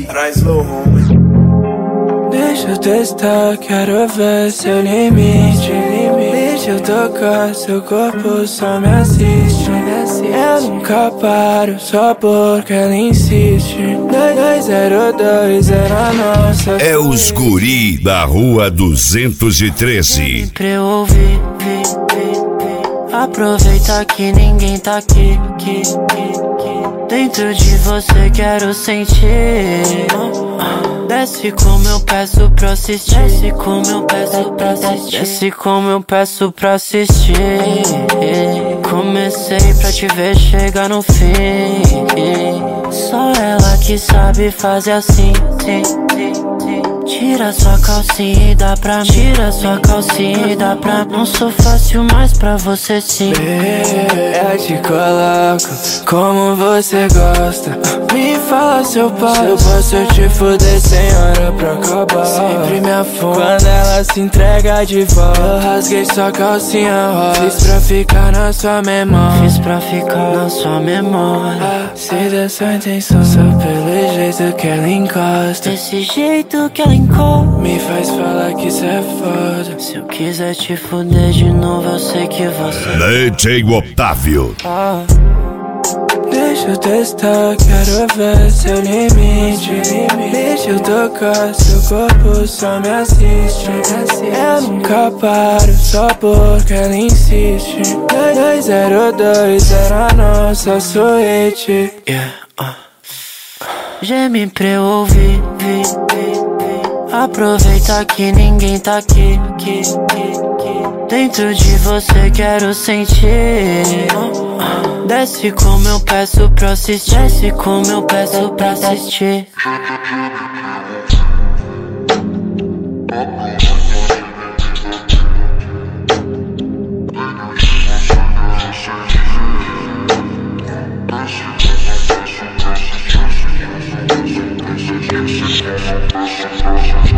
Traz low, homie. Deixa eu testar, quero ver seu limite. Deixa eu tocar, seu corpo só me assiste. Eu nunca paro, só porque ela insiste. 202 era nossa. É os guri da rua 213. Pra eu ouvir, aproveita que ninguém tá aqui. Dentro de você quero sentir. Desce como eu peço pra assistir. Desce como eu peço pra assistir. Desce como eu peço pra assistir. Comecei pra te ver chegar no fim. Só ela que sabe fazer assim. Tira sua calcinha e dá pra mim. Tira sua calcinha e dá pra mim. Não sou fácil, mas pra você sim. Eu te coloco como você gosta. Me fala seu passo. Eu posso te fuder sem hora pra acabar. Sempre me afundo quando ela se entrega de volta. Eu rasguei sua calcinha rosa. Fiz pra ficar na sua memória. Fiz pra ficar na sua memória. Se dessa intenção, só pelo jeito que ela encosta. Desse jeito que ela encosta. Me faz falar que isso é foda. Se eu quiser te fuder de novo, eu sei que você. DJ Otávio. Deixa eu testar, quero ver seu limite. Deixa eu tocar, seu corpo só me assiste. Eu nunca paro, só porque ela insiste. 202 era nossa suíte. Geme pra eu ouvir. Aproveita que ninguém tá aqui. Dentro de você quero sentir. Desce como eu peço pra assistir. Desce como eu peço pra assistir. Deixa